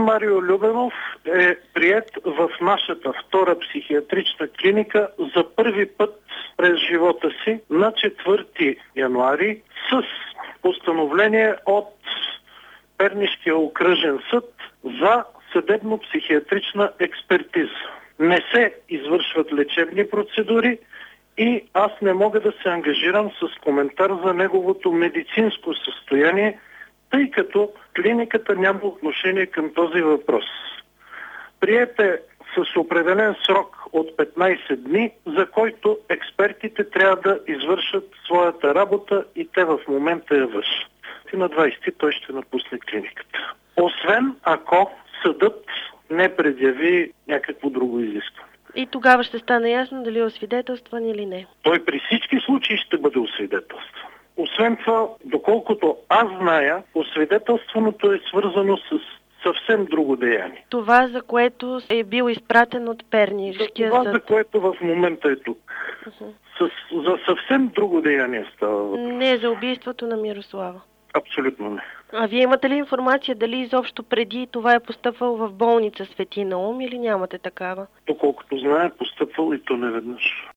Марио Любенов е приет в нашата втора психиатрична клиника за първи път през живота си на 4 януари с постановление от Пернишкия окръжен съд за съдебно-психиатрична експертиза. Не се извършват лечебни процедури и аз не мога да се ангажирам с коментар за неговото медицинско състояние, тъй като клиниката няма отношение към този въпрос. Приет е с определен срок от 15 дни, за който експертите трябва да извършат своята работа и те в момента я вършат. И на 20 той ще напусне клиниката. Освен ако съдът не предяви някакво друго изискване. И тогава ще стане ясно дали е освидетелстван или не. Той при всички случаи ще бъде освидетелстван. Освен това, доколкото аз зная, освидетелстваното е свързано с съвсем друго деяние. Това, за което е бил изпратен от Пернишкия съд. Това, за което в момента е тук. За съвсем друго деяние става въпрос. Не за убийството на Мирослава. Абсолютно не. А вие имате ли информация дали изобщо преди това е постъпвал в болница Свети Наум или нямате такава? Доколкото знае, е постъпвал и то неведнъж.